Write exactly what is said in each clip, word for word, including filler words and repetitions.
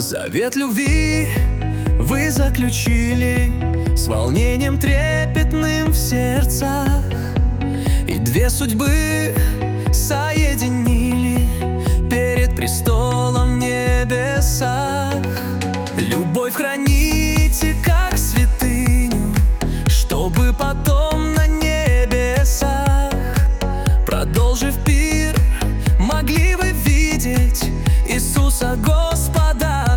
Завет любви вы заключили с волнением трепетным в сердцах, и две судьбы соединили перед престолом небеса. Любовь храните как святыню, чтобы потом на небесах, продолжив пир, могли вы видеть Иисуса Господа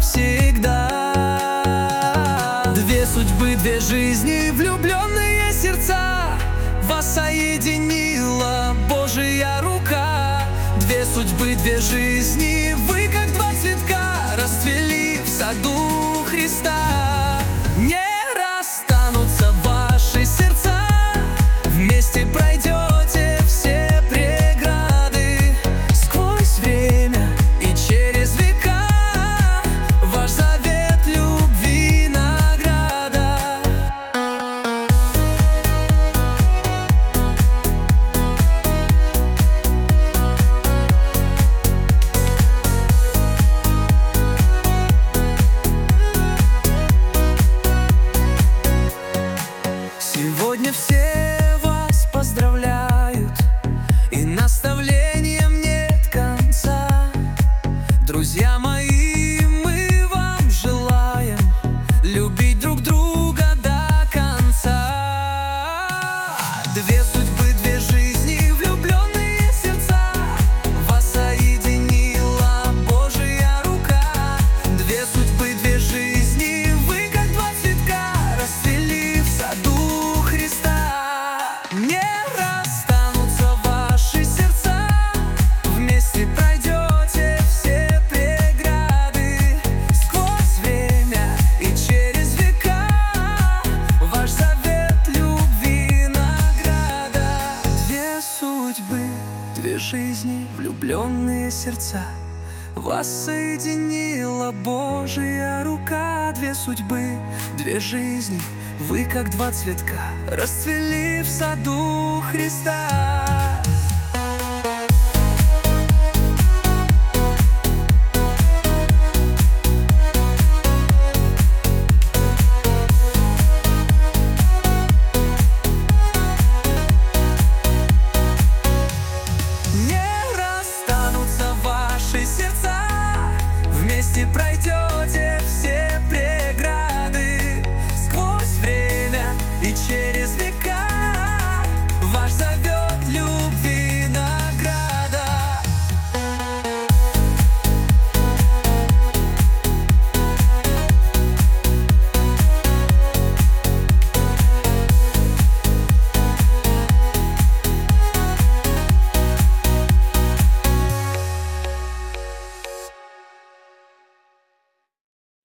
всегда. Две судьбы, две жизни, влюбленные сердца вас соединила Божья рука. Две судьбы, две жизни, вы как два цветка расцвели в саду Христа. Не расстанутся ваши сердца, вместе пройдете все преграды. Сквозь время и через века ваш завет любви награда. Сегодня все вас поздравляют, и наставлениям нет конца. Друзья мои, мы вам желаем любить друг друга до конца. Две судьбы, две жизни, влюбленные сердца вас соединила Божья рука. Две судьбы, две жизни, вы как два цветка расцвели в саду Христа. Не расстанутся ваши сердца, вместе пройдете все преграды. Сквозь время и через века ваш завет любви награда. Две судьбы, две жизни, влюбленные сердца вас соединила Божья рука. Две судьбы, две жизни, вы как два цветка расцвели в саду Христа.